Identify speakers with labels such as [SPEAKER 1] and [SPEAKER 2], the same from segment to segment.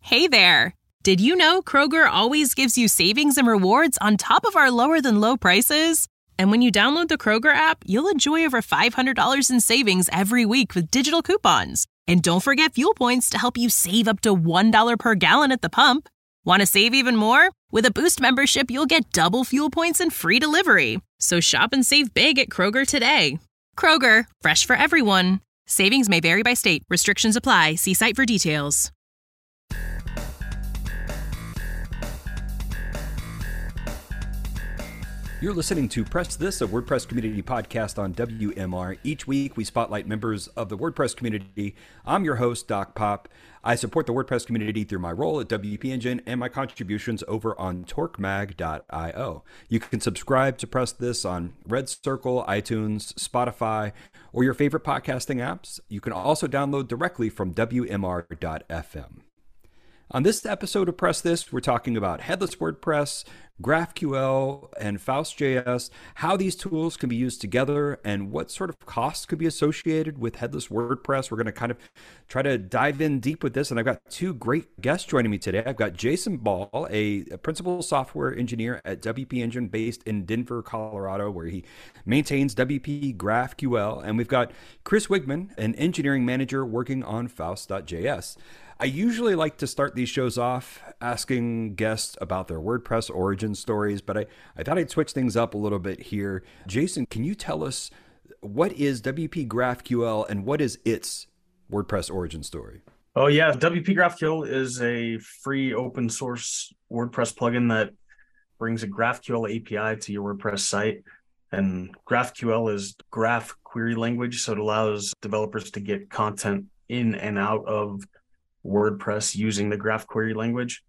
[SPEAKER 1] Hey there! Did you know Kroger always gives you savings and rewards on top of our lower-than-low prices? And when you download the Kroger app, you'll enjoy over $500 in savings every week with digital coupons. And don't forget fuel points to help you save up to $1 per gallon at the pump. Want to save even more? With a Boost membership, you'll get double fuel points and free delivery. So shop and save big at Kroger today. Kroger, fresh for everyone. Savings may vary by state. Restrictions apply. See site for details.
[SPEAKER 2] You're listening to Press This, a WordPress community podcast on WMR. Each week, we spotlight members of the WordPress community. I'm your host, Doc Pop. I support the WordPress community through my role at WP Engine and my contributions over on torquemag.io. You can subscribe to Press This on Red Circle, iTunes, Spotify, or your favorite podcasting apps. You can also download directly from WMR.fm. On this episode of Press This, we're talking about headless WordPress, GraphQL, and Faust.js, how these tools can be used together, and what sort of costs could be associated with headless WordPress. We're going to kind of try to dive in deep with this, and I've got two great guests joining me today. I've got Jason Ball, a principal software engineer at WP Engine based in Denver, Colorado, where he maintains WP GraphQL, and we've got Chris Wigman, an engineering manager working on Faust.js. I usually like to start these shows off asking guests about their WordPress origin stories, but I thought I'd switch things up a little bit here. Jason, can you tell us what is WP GraphQL and what is its WordPress origin story?
[SPEAKER 3] Oh yeah, WP GraphQL is a free open source WordPress plugin that brings a GraphQL API to your WordPress site. And GraphQL is graph query language, so it allows developers to get content in and out of WordPress using the graph query language.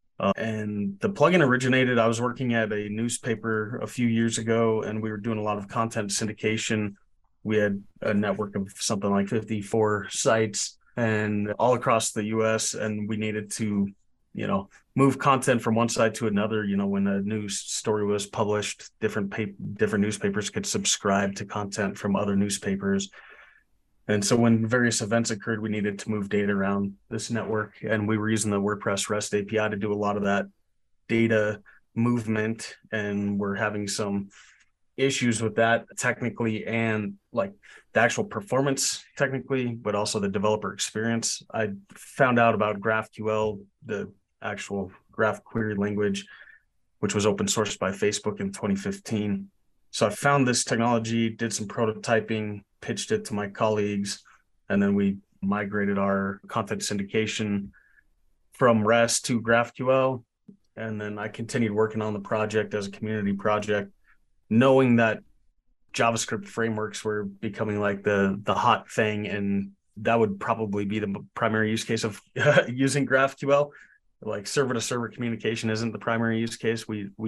[SPEAKER 3] And the plugin originated, I was working at a newspaper a few years ago, and we were doing a lot of content syndication. We had a network of something like 54 sites and all across the US, and we needed to, move content from one site to another. When a news story was published, different newspapers could subscribe to content from other newspapers. And so when various events occurred, we needed to move data around this network. And we were using the WordPress REST API to do a lot of that data movement. And we're having some issues with that technically and like the actual performance technically, but also the developer experience. I found out about GraphQL, the actual graph query language, which was open sourced by Facebook in 2015. So I found this technology, did some prototyping, pitched it to my colleagues, and then we migrated our content syndication from REST to GraphQL. And then I continued working on the project as a community project, knowing that JavaScript frameworks were becoming like the hot thing, and that would probably be the primary use case of using GraphQL. Like server-to-server communication isn't the primary use case.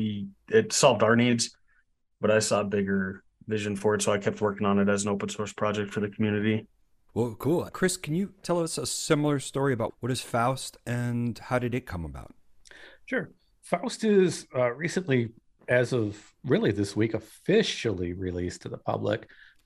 [SPEAKER 3] It solved our needs, but I saw a bigger vision for it, so I kept working on it as an open source project for the community.
[SPEAKER 2] Well, cool. Chris, can you tell us a similar story about what is Faust and how did it come about?
[SPEAKER 4] Sure. Faust is recently, as of really this week, officially re-released to the public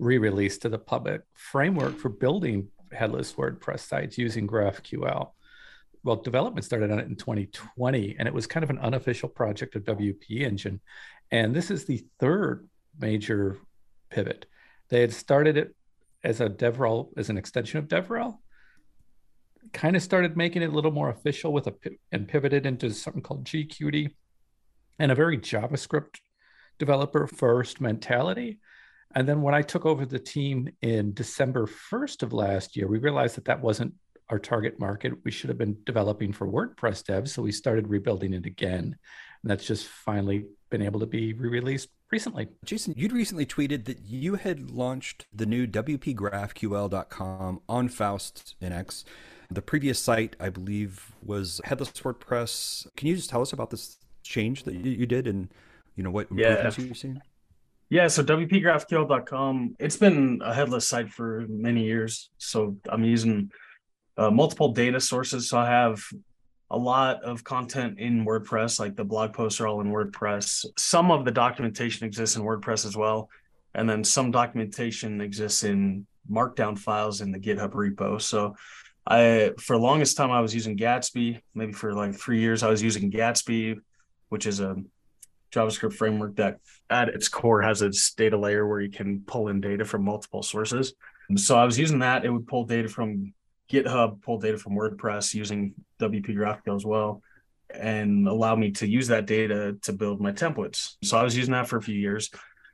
[SPEAKER 4] framework for building headless WordPress sites using GraphQL. Well, development started on it in 2020, and it was kind of an unofficial project of WP Engine. And this is the third major pivot. They had started it as an extension of DevRel, kind of started making it a little more official and pivoted into something called GQT and a very JavaScript developer first mentality. And then when I took over the team in December 1st of last year, we realized that wasn't our target market. We should have been developing for WordPress devs. So we started rebuilding it again. And that's just finally been able to be re-released recently.
[SPEAKER 2] Jason, you'd recently tweeted that you had launched the new WPGraphQL.com on Faust NX. The previous site, I believe, was headless WordPress. Can you just tell us about this change that you did and what improvements you've seen?
[SPEAKER 3] Yeah, so WPGraphQL.com, it's been a headless site for many years. So I'm using multiple data sources. So I have a lot of content in WordPress, like the blog posts are all in WordPress. Some of the documentation exists in WordPress as well. And then some documentation exists in Markdown files in the GitHub repo. So For the longest time, I was using Gatsby. Maybe for like 3 years, I was using Gatsby, which is a JavaScript framework that at its core has its data layer where you can pull in data from multiple sources. So I was using that. It would pull data from GitHub, pull data from WordPress using WP GraphQL as well, and allow me to use that data to build my templates. So I was using that for a few years.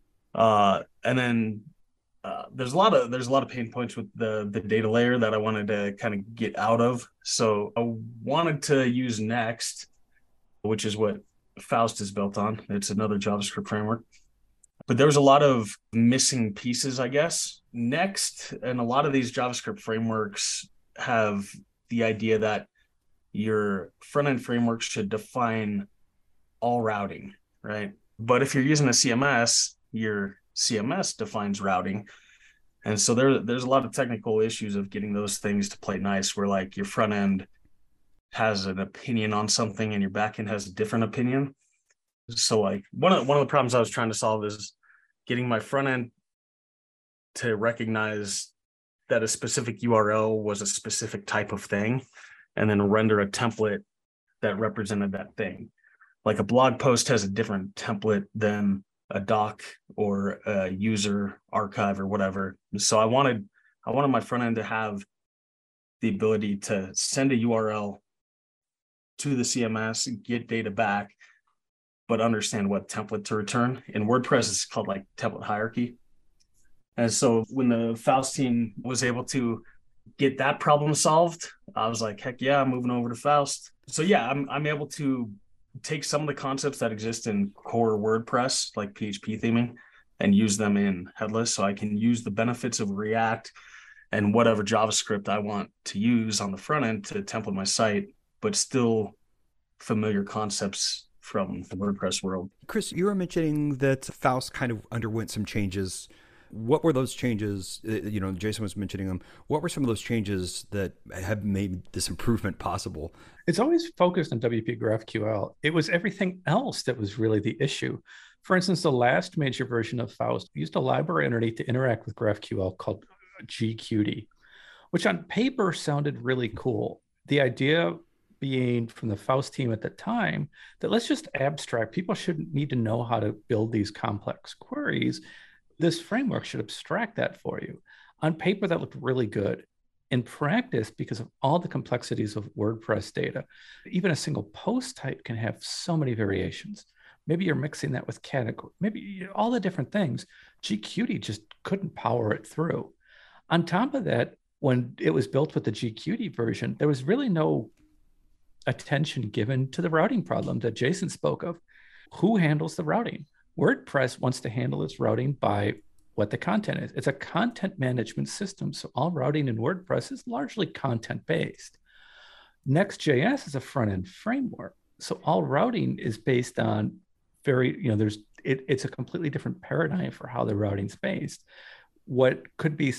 [SPEAKER 3] And then there's a lot of pain points with the data layer that I wanted to kind of get out of. So I wanted to use Next, which is what Faust is built on. It's another JavaScript framework. But there was a lot of missing pieces, I guess. Next, and a lot of these JavaScript frameworks have the idea that your front-end framework should define all routing, right? But if you're using a CMS, your CMS defines routing. And so there's a lot of technical issues of getting those things to play nice, where like your front end has an opinion on something and your back end has a different opinion. So like one of the problems I was trying to solve is getting my front end to recognize that a specific URL was a specific type of thing, and then render a template that represented that thing. Like a blog post has a different template than a doc or a user archive or whatever. So I wanted my front end to have the ability to send a URL to the CMS, get data back, but understand what template to return. In WordPress, it's called like template hierarchy. And so when the Faust team was able to get that problem solved, I was like, heck yeah, I'm moving over to Faust. So yeah, I'm able to take some of the concepts that exist in core WordPress, like PHP theming, and use them in headless. So I can use the benefits of React and whatever JavaScript I want to use on the front end to template my site, but still familiar concepts from the WordPress world.
[SPEAKER 2] Chris, you were mentioning that Faust kind of underwent some changes. What were those changes? Jason was mentioning them. What were some of those changes that have made this improvement possible?
[SPEAKER 4] It's always focused on WP GraphQL. It was everything else that was really the issue. For instance, the last major version of Faust used a library underneath to interact with GraphQL called GQt, which on paper sounded really cool. The idea being from the Faust team at the time that let's just abstract. People shouldn't need to know how to build these complex queries. This framework should abstract that for you. On paper, that looked really good. In practice, because of all the complexities of WordPress data, even a single post type can have so many variations. Maybe you're mixing that with category, maybe all the different things. GQt just couldn't power it through. On top of that, when it was built with the GQt version, there was really no attention given to the routing problem that Jason spoke of. Who handles the routing? WordPress wants to handle its routing by what the content is. It's a content management system. So all routing in WordPress is largely content-based. Next.js is a front-end framework. So all routing is based on it's a completely different paradigm for how the routing's based. What could be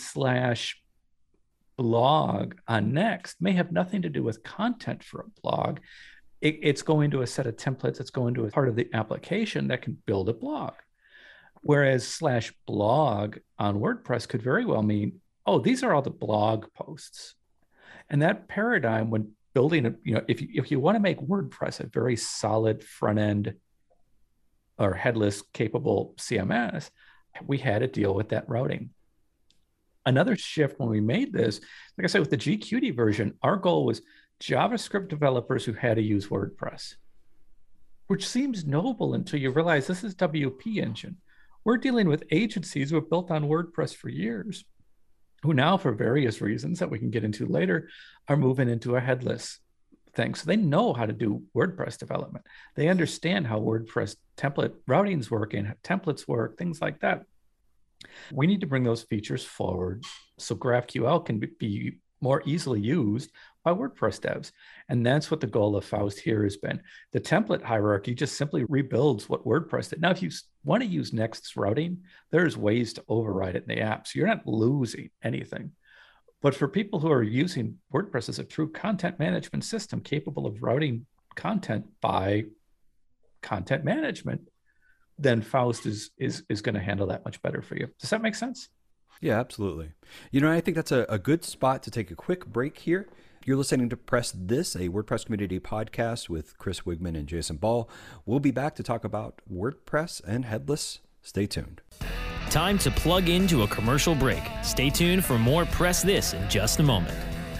[SPEAKER 4] /blog on Next may have nothing to do with content for a blog. It's going to a set of templates. It's going to a part of the application that can build a blog. Whereas /blog on WordPress could very well mean, oh, these are all the blog posts. And that paradigm, when building if you want to make WordPress a very solid front end or headless capable CMS, we had to deal with that routing. Another shift when we made this, like I said, with the GQt version, our goal was JavaScript developers who had to use WordPress, which seems noble until you realize this is WP Engine. We're dealing with agencies who have built on WordPress for years, who now, for various reasons that we can get into later, are moving into a headless thing. So they know how to do WordPress development. They understand how WordPress template routings work and how templates work, things like that. We need to bring those features forward so GraphQL can be more easily used by WordPress devs. And that's what the goal of Faust here has been. The template hierarchy just simply rebuilds what WordPress did. Now, if you want to use Next's routing, there's ways to override it in the app. So you're not losing anything. But for people who are using WordPress as a true content management system capable of routing content by content management, then Faust is going to handle that much better for you. Does that make sense?
[SPEAKER 2] Yeah, absolutely. I think that's a good spot to take a quick break here. You're listening to Press This, a WordPress community podcast with Chris Wigman and Jason Ball. We'll be back to talk about WordPress and headless. Stay tuned.
[SPEAKER 5] Time to plug into a commercial break. Stay tuned for more Press This in just a moment.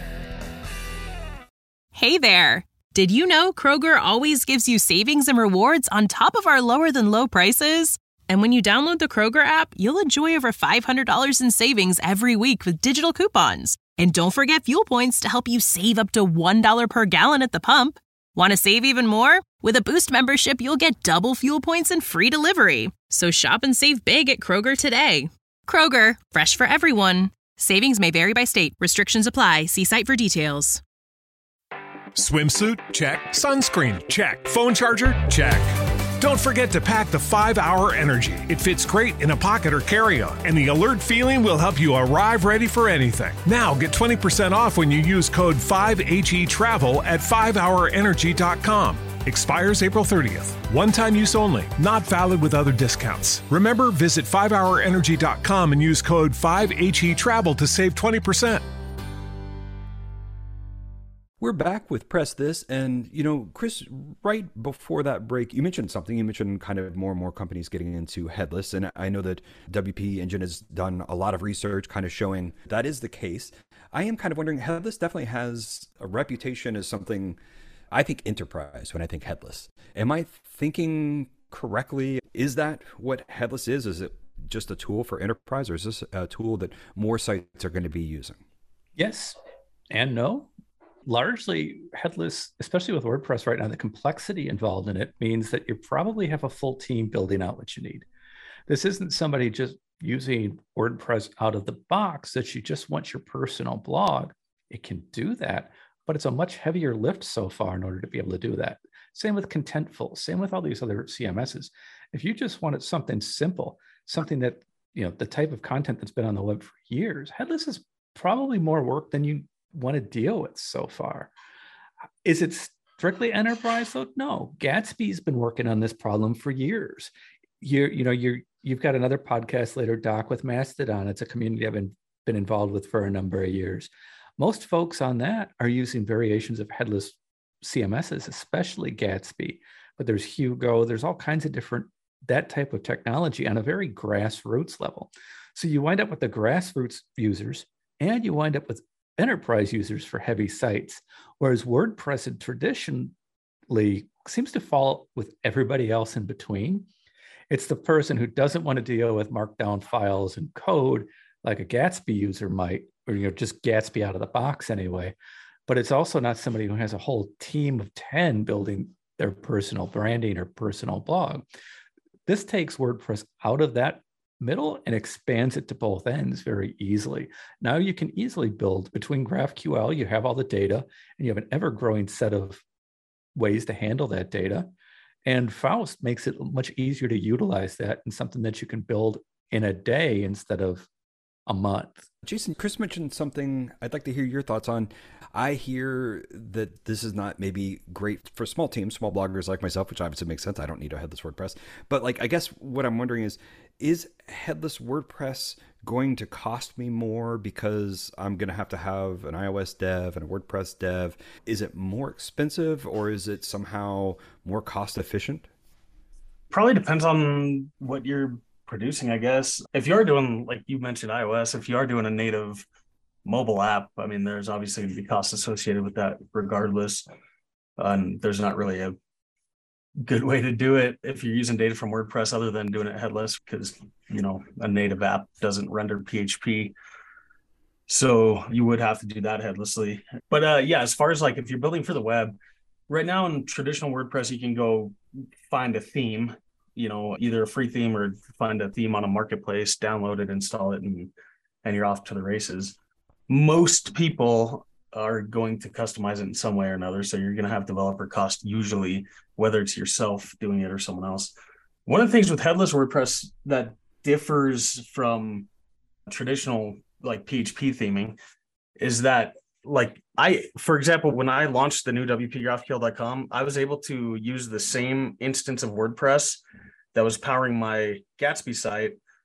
[SPEAKER 1] Hey there! Did you know Kroger always gives you savings and rewards on top of our lower than low prices? And when you download the Kroger app, you'll enjoy over $500 in savings every week with digital coupons. And don't forget fuel points to help you save up to $1 per gallon at the pump. Want to save even more? With a Boost membership, you'll get double fuel points and free delivery. So shop and save big at Kroger today. Kroger, fresh for everyone. Savings may vary by state. Restrictions apply. See site for details.
[SPEAKER 6] Swimsuit? Check. Sunscreen? Check. Phone charger? Check. Don't forget to pack the 5-Hour Energy. It fits great in a pocket or carry-on, and the alert feeling will help you arrive ready for anything. Now get 20% off when you use code 5HETRAVEL at 5hourenergy.com. Expires April 30th. One-time use only. Not valid with other discounts. Remember, visit 5hourenergy.com and use code 5HETRAVEL to save 20%.
[SPEAKER 2] We're back with Press This, and Chris, right before that break, you mentioned something. You mentioned kind of more and more companies getting into headless, and I know that WP Engine has done a lot of research kind of showing that is the case. I am kind of wondering, headless definitely has a reputation as something, I think, enterprise when I think headless. Am I thinking correctly? Is that what headless is? Is it just a tool for enterprise, or is this a tool that more sites are going to be using?
[SPEAKER 4] Yes and no. Largely headless, especially with WordPress right now, the complexity involved in it means that you probably have a full team building out what you need. This isn't somebody just using WordPress out of the box that you just want your personal blog. It can do that, but it's a much heavier lift so far in order to be able to do that. Same with Contentful, same with all these other CMSs. If you just wanted something simple, something that, the type of content that's been on the web for years, headless is probably more work than you want to deal with so far. Is it strictly enterprise though? No. Gatsby's been working on this problem for years. You've got another podcast later, Doc, with Mastodon. It's a community I've been involved with for a number of years. Most folks on that are using variations of headless CMSs, especially Gatsby. But there's Hugo. There's all kinds of different, that type of technology on a very grassroots level. So you wind up with the grassroots users, and you wind up with enterprise users for heavy sites, whereas WordPress traditionally seems to fall with everybody else in between. It's the person who doesn't want to deal with markdown files and code like a Gatsby user might, or just Gatsby out of the box anyway. But it's also not somebody who has a whole team of 10 building their personal branding or personal blog. This takes WordPress out of that middle and expands it to both ends very easily. Now you can easily build between GraphQL, you have all the data, and you have an ever-growing set of ways to handle that data. And Faust makes it much easier to utilize that in something that you can build in a day instead of a month.
[SPEAKER 2] Jason, Chris mentioned something I'd like to hear your thoughts on. I hear that this is not maybe great for small teams, small bloggers like myself, which obviously makes sense. I don't need a headless WordPress. But I guess what I'm wondering is headless WordPress going to cost me more because I'm going to have an iOS dev and a WordPress dev? Is it more expensive, or is it somehow more cost efficient?
[SPEAKER 3] Probably depends on what you're producing, I guess. If you are doing, like you mentioned, iOS, if you are doing a native mobile app, I mean, there's obviously going to be costs associated with that regardless. And there's not really a good way to do it if you're using data from WordPress other than doing it headless, because, a native app doesn't render PHP. So you would have to do that headlessly. But as far as if you're building for the web, right now in traditional WordPress, you can go find a theme, either a free theme or find a theme on a marketplace, download it, install it, and you're off to the races. Most people are going to customize it in some way or another. So you're going to have developer cost usually, whether it's yourself doing it or someone else. One of the things with headless WordPress that differs from traditional PHP theming is that for example, when I launched the new WPGraphQL.com, I was able to use the same instance of WordPress that was powering my Gatsby site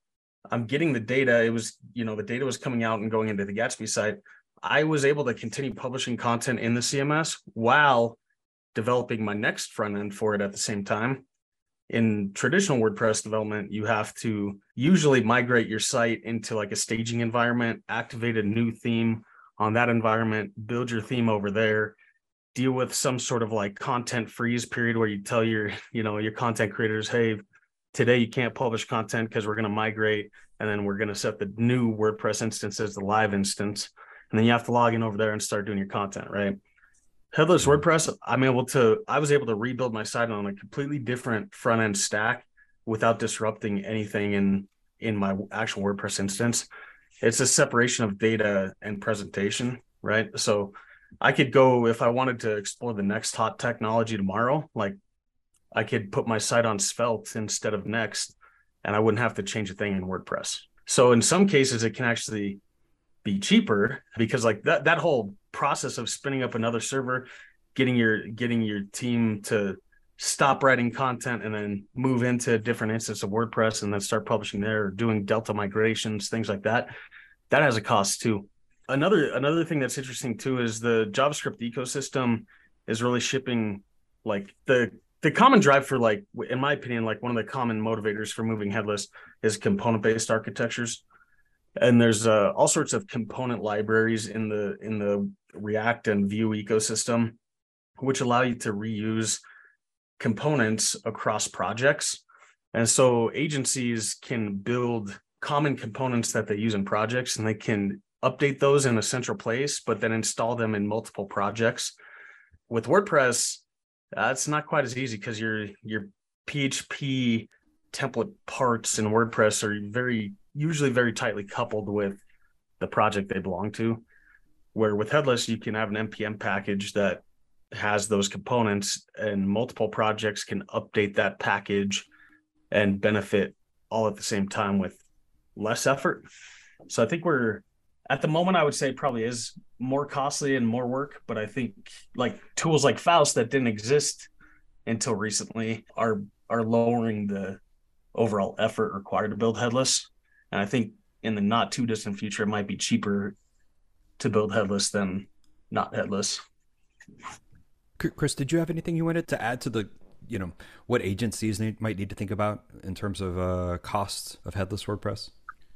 [SPEAKER 3] I'm getting the data. It was, the data was coming out and going into the Gatsby site. I was able to continue publishing content in the CMS while developing my next front end for it at the same time. In traditional WordPress development, you have to usually migrate your site into like a staging environment, activate a new theme on that environment, build your theme over there, deal with some sort of like content freeze period where you tell your content creators, hey, today you can't publish content because we're going to migrate, and then we're going to set the new WordPress instance as the live instance. And then you have to log in over there and start doing your content, right? Headless WordPress, I was able to rebuild my site on a completely different front end stack without disrupting anything in my actual WordPress instance. It's a separation of data and presentation, right? So I could go, if I wanted to explore the next hot technology tomorrow, like I could put my site on Svelte instead of Next, and I wouldn't have to change a thing in WordPress. So in some cases, it can actually be cheaper, because like that whole process of spinning up another server, getting your team to stop writing content and then move into a different instance of WordPress and then start publishing there, or doing Delta migrations, things like that has a cost too. Another thing that's interesting too is the JavaScript ecosystem is really shipping, like the common drive for, like, in my opinion, like one of the common motivators for moving headless is component-based architectures. And there's all sorts of component libraries in the React and Vue ecosystem, which allow you to reuse components across projects. And so agencies can build common components that they use in projects, and they can update those in a central place, but then install them in multiple projects. With WordPress, it's not quite as easy, because your PHP template parts in WordPress are usually very tightly coupled with the project they belong to. Where with Headless, you can have an NPM package that has those components, and multiple projects can update that package and benefit all at the same time with less effort. So I think at the moment, I would say probably is more costly and more work, but I think like tools like Faust that didn't exist until recently are lowering the overall effort required to build headless. And I think in the not too distant future, it might be cheaper to build headless than not headless.
[SPEAKER 2] Chris, did you have anything you wanted to add to the, what agencies might need to think about in terms of costs of headless WordPress?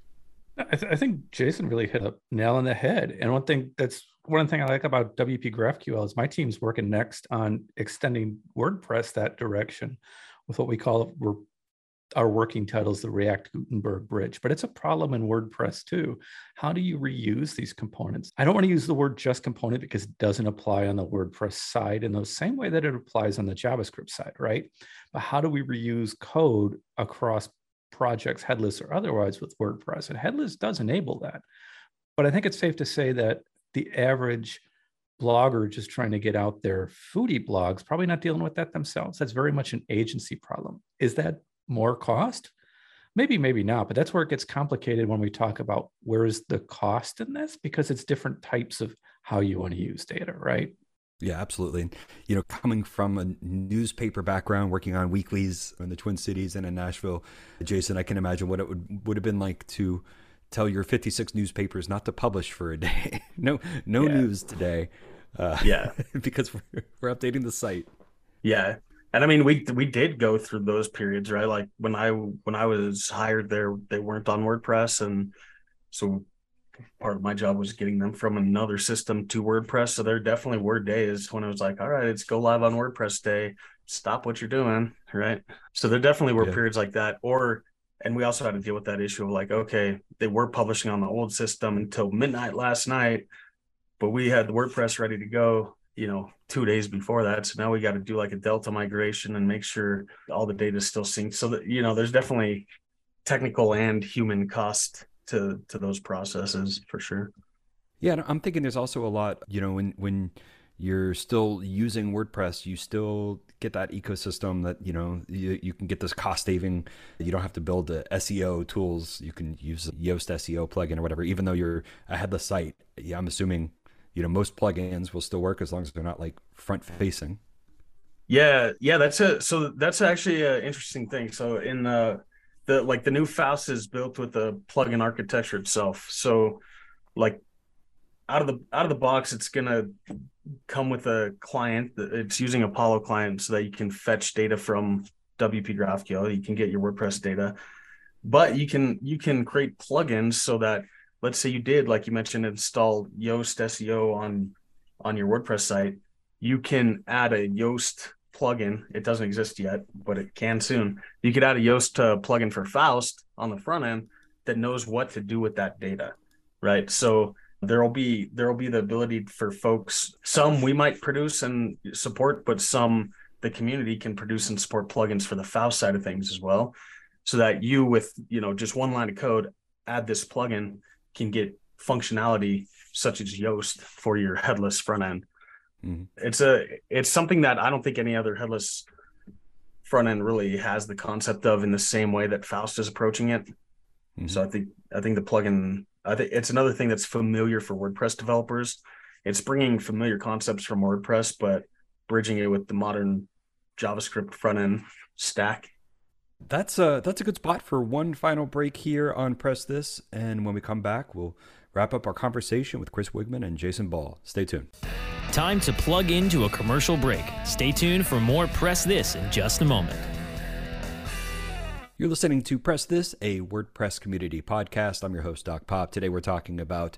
[SPEAKER 4] I think Jason really hit a nail on the head. And one thing I like about WP GraphQL is my team's working next on extending WordPress that direction with what we call our working title is the React Gutenberg Bridge. But it's a problem in WordPress too. How do you reuse these components? I don't want to use the word just component because it doesn't apply on the WordPress side in the same way that it applies on the JavaScript side, right? But how do we reuse code across projects, headless or otherwise, with WordPress? And headless does enable that. But I think it's safe to say that the average blogger just trying to get out their foodie blogs, probably not dealing with that themselves. That's very much an agency problem. Is that more cost? Maybe, maybe not, but that's where it gets complicated when we talk about where is the cost in this, because it's different types of how you want to use data, right?
[SPEAKER 2] Yeah, absolutely. Coming from a newspaper background, working on weeklies in the Twin Cities and in Nashville, Jason, I can imagine what it would have been like to tell your 56 newspapers not to publish for a day. No news today. Because we're updating the site.
[SPEAKER 3] Yeah. And I mean, we did go through those periods, right? Like when I was hired there, they weren't on WordPress. And so part of my job was getting them from another system to WordPress. So there definitely were days when it was like, all right, it's go live on WordPress day. Stop what you're doing, right? So there definitely were periods like that. And we also had to deal with that issue of like, okay, they were publishing on the old system until midnight last night, but we had the WordPress ready to go, 2 days before that. So now we got to do like a Delta migration and make sure all the data is still synced. So that, there's definitely technical and human cost to those processes for sure.
[SPEAKER 2] Yeah, I'm thinking there's also a lot, when you're still using WordPress, you still get that ecosystem that, you can get this cost saving. You don't have to build SEO tools. You can use a Yoast SEO plugin or whatever, even though you're a headless site. Yeah, I'm assuming, most plugins will still work as long as they're not like front facing. Yeah,
[SPEAKER 3] that's actually an interesting thing. So in the the new Faust is built with the plugin architecture itself. So like out of the box, it's gonna come with a client. It's using Apollo client so that you can fetch data from WP GraphQL. You can get your WordPress data, but you can create plugins so that, let's say you did, like you mentioned, install Yoast SEO on your WordPress site. You can add a Yoast plugin. It doesn't exist yet, but it can soon. You could add a Yoast plugin for Faust on the front end that knows what to do with that data, right? So there will be the ability for folks. Some we might produce and support, but some the community can produce and support plugins for the Faust side of things as well, so that you, with just one line of code, add this plugin, can get functionality such as Yoast for your headless front end. Mm-hmm. It's something that I don't think any other headless front end really has the concept of in the same way that Faust is approaching it. Mm-hmm. So I think the plugin, I think it's another thing that's familiar for WordPress developers. It's bringing familiar concepts from WordPress, but bridging it with the modern JavaScript front end stack.
[SPEAKER 2] That's a good spot for one final break here on Press This, and when we come back, we'll wrap up our conversation with Chris Wigman and Jason Ball. Stay tuned.
[SPEAKER 5] Time to plug into a commercial break. Stay tuned for more Press This in just a moment.
[SPEAKER 2] You're listening to Press This, a WordPress community podcast. I'm your host, Doc Pop. Today we're talking about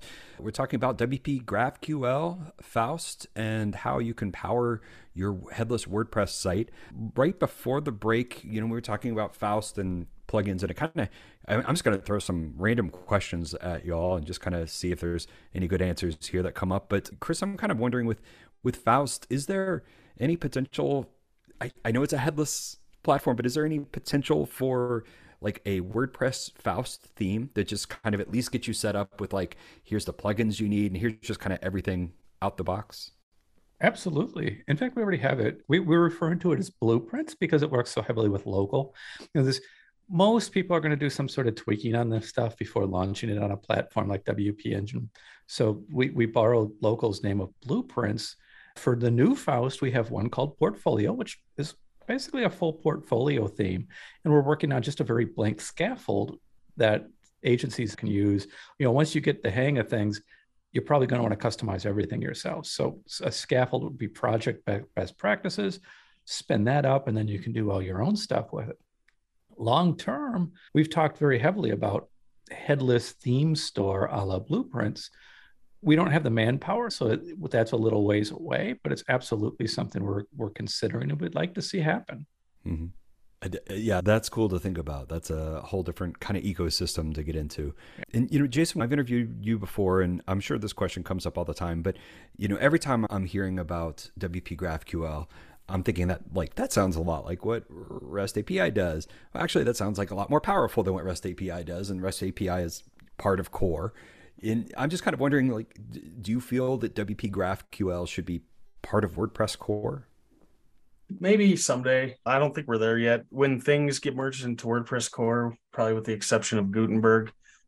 [SPEAKER 2] WP GraphQL, Faust, and how you can power your headless WordPress site. Right before the break, we were talking about Faust and plugins, and I'm just going to throw some random questions at y'all and just kind of see if there's any good answers here that come up. But Chris, I'm kind of wondering with Faust, is there any potential? I know it's a headless platform, but is there any potential for like a WordPress Faust theme that just kind of at least gets you set up with like, here's the plugins you need and here's just kind of everything out the box?
[SPEAKER 4] Absolutely. In fact, we already have it. We're referring to it as blueprints because it works so heavily with local. Most people are going to do some sort of tweaking on this stuff before launching it on a platform like WP Engine. So we borrowed local's name of blueprints. For the new Faust, we have one called Portfolio, which is basically a full portfolio theme. And we're working on just a very blank scaffold that agencies can use. Once you get the hang of things, you're probably going to want to customize everything yourself. So a scaffold would be project best practices, spin that up, and then you can do all your own stuff with it. Long term, we've talked very heavily about headless theme store a la blueprints. We don't have the manpower, so that's a little ways away, but it's absolutely something we're considering and we'd like to see happen.
[SPEAKER 2] Mm-hmm. Yeah, that's cool to think about. That's a whole different kind of ecosystem to get into. And, Jason, I've interviewed you before, and I'm sure this question comes up all the time, but, every time I'm hearing about WP GraphQL, I'm thinking that sounds a lot like what REST API does. Well, actually, that sounds like a lot more powerful than what REST API does, and REST API is part of core. And I'm just kind of wondering, do you feel that WP GraphQL should be part of WordPress core?
[SPEAKER 3] Maybe someday. I don't think we're there yet. When things get merged into WordPress core, probably with the exception of Gutenberg,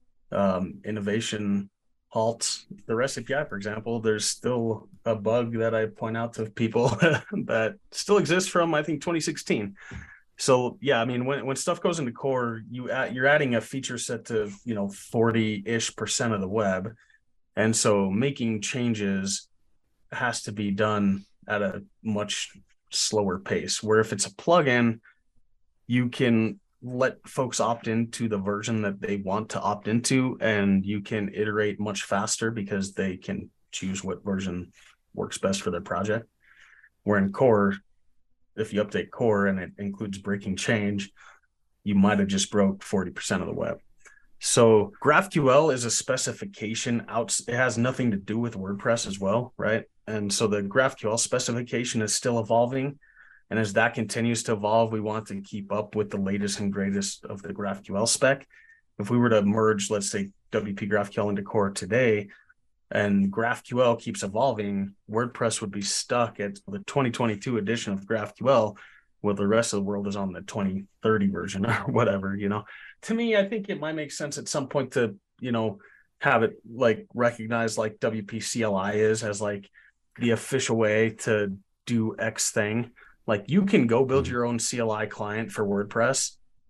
[SPEAKER 3] innovation halts. The REST API, for example, there's still a bug that I point out to people that still exists from, I think, 2016. So yeah, I mean, when stuff goes into core, you're adding a feature set to 40-ish% of the web, and so making changes has to be done at a much slower pace. Where if it's a plugin, you can let folks opt into the version that they want to opt into, and you can iterate much faster because they can choose what version works best for their project. Where in core, if you update core and it includes breaking change, you might have just broke 40% of the web. So GraphQL is a specification out. It has nothing to do with WordPress as well, right? And so the GraphQL specification is still evolving. And as that continues to evolve, we want to keep up with the latest and greatest of the GraphQL spec. If we were to merge, let's say, WP GraphQL into core today, and GraphQL keeps evolving, WordPress would be stuck at the 2022 edition of GraphQL, while the rest of the world is on the 2030 version or whatever. To me, I think it might make sense at some point to, have it recognized like WP CLI is as like the official way to do X thing. Like you can go build your own CLI client for WordPress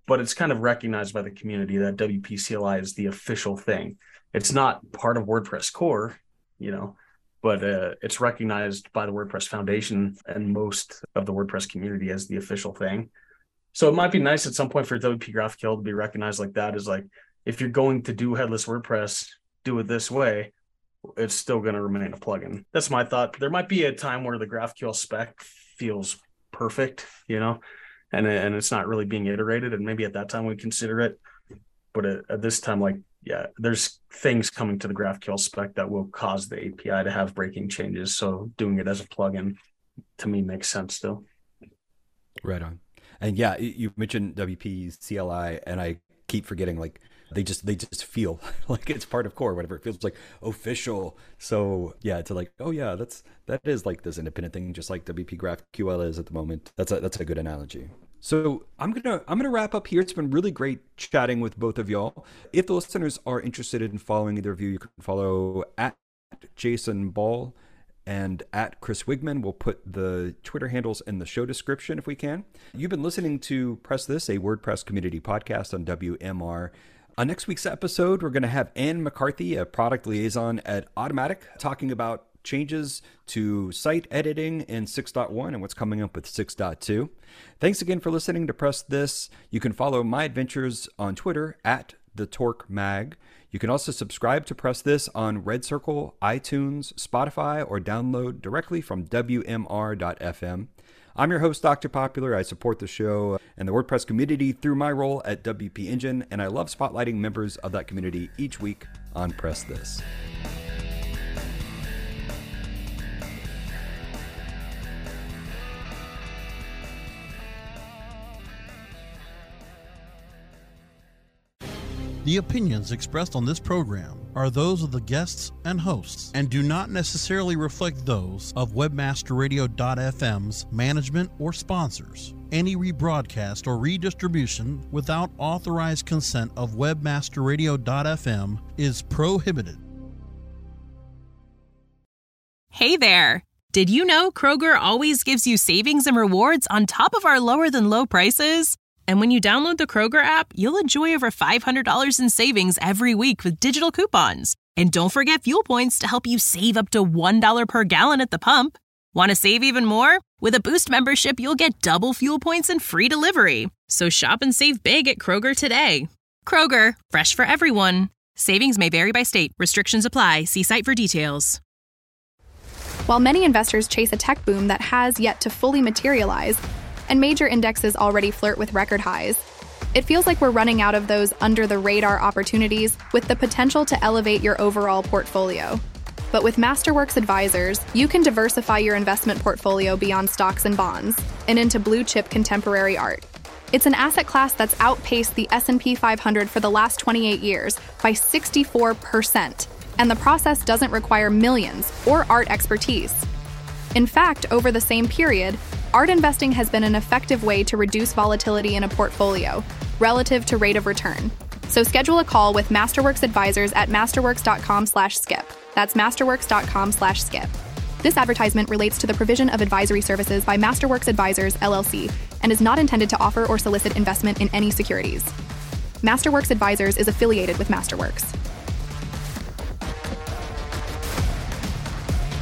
[SPEAKER 3] but it's kind of recognized by the community that WP CLI is the official thing. It's not part of WordPress core, but it's recognized by the WordPress Foundation and most of the WordPress community as the official thing. So it might be nice at some point for WP GraphQL to be recognized like that, is like, if you're going to do headless WordPress, do it this way. It's still going to remain a plugin. That's my thought. There might be a time where the GraphQL spec feels perfect, and it's not really being iterated. And maybe at that time we consider it. But at this time, there's things coming to the GraphQL spec that will cause the API to have breaking changes. So doing it as a plugin, to me, makes sense still.
[SPEAKER 2] Right on. And yeah, you mentioned WP CLI, and I keep forgetting, they just feel like it's part of core, whatever. It feels like official. So yeah, to that is like this independent thing, just like WP GraphQL is at the moment. That's a good analogy. So I'm gonna wrap up here. It's been really great chatting with both of y'all. If the listeners are interested in following either of you, you can follow at Jason Ball and at Chris Wigman. We'll put the Twitter handles in the show description if we can. You've been listening to Press This, a WordPress community podcast on WMR. On next week's episode, we're going to have Ann McCarthy, a product liaison at Automattic, talking about changes to site editing in 6.1 and what's coming up with 6.2. Thanks again for listening to Press This. You can follow my adventures on Twitter at TheTorqueMag. You can also subscribe to Press This on Red Circle, iTunes, Spotify, or download directly from WMR.fm. I'm your host, Dr. Popular. I support the show and the WordPress community through my role at WP Engine, and I love spotlighting members of that community each week on Press This.
[SPEAKER 7] The opinions expressed on this program are those of the guests and hosts and do not necessarily reflect those of WebmasterRadio.fm's management or sponsors. Any rebroadcast or redistribution without authorized consent of WebmasterRadio.fm is prohibited.
[SPEAKER 1] Hey there! Did you know Kroger always gives you savings and rewards on top of our lower than low prices? And when you download the Kroger app, you'll enjoy over $500 in savings every week with digital coupons. And don't forget fuel points to help you save up to $1 per gallon at the pump. Want to save even more? With a Boost membership, you'll get double fuel points and free delivery. So shop and save big at Kroger today. Kroger, fresh for everyone. Savings may vary by state. Restrictions apply. See site for details.
[SPEAKER 8] While many investors chase a tech boom that has yet to fully materialize, and major indexes already flirt with record highs, it feels like we're running out of those under-the-radar opportunities with the potential to elevate your overall portfolio. But with Masterworks Advisors, you can diversify your investment portfolio beyond stocks and bonds and into blue-chip contemporary art. It's an asset class that's outpaced the S&P 500 for the last 28 years by 64%, and the process doesn't require millions or art expertise. In fact, over the same period, art investing has been an effective way to reduce volatility in a portfolio relative to rate of return. So schedule a call with Masterworks Advisors at masterworks.com/skip. That's masterworks.com/skip. This advertisement relates to the provision of advisory services by Masterworks Advisors, LLC, and is not intended to offer or solicit investment in any securities. Masterworks Advisors is affiliated with Masterworks.